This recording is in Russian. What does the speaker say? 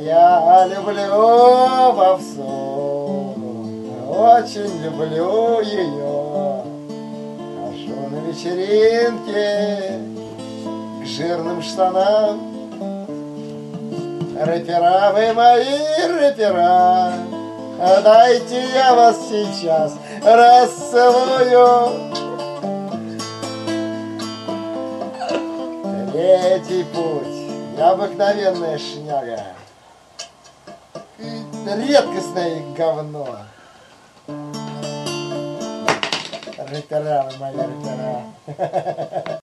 Я люблю попсу, очень люблю ее. Хожу на вечеринке к жирным штанам. Рэпера, вы мои рэпера, дайте я вас сейчас расцелую. Третий путь, необыкновенная шняга, редкостное говно. Рэпера, вы мои рэпера.